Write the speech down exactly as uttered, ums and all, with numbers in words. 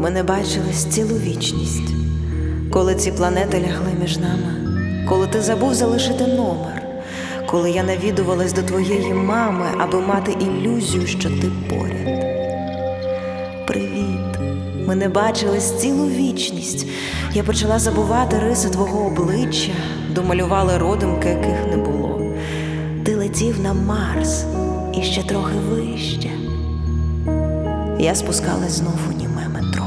Ми не бачились цілу вічність, коли ці планети лягли між нами, коли ти забув залишити номер, коли я навідувалась до твоєї мами, аби мати ілюзію, що ти поряд. Привіт, ми не бачились цілу вічність. Я почала забувати риси твого обличчя, домалювали родимки, яких не було. Ти летів на Марс і ще трохи вище. Я спускалась знов у німе метро.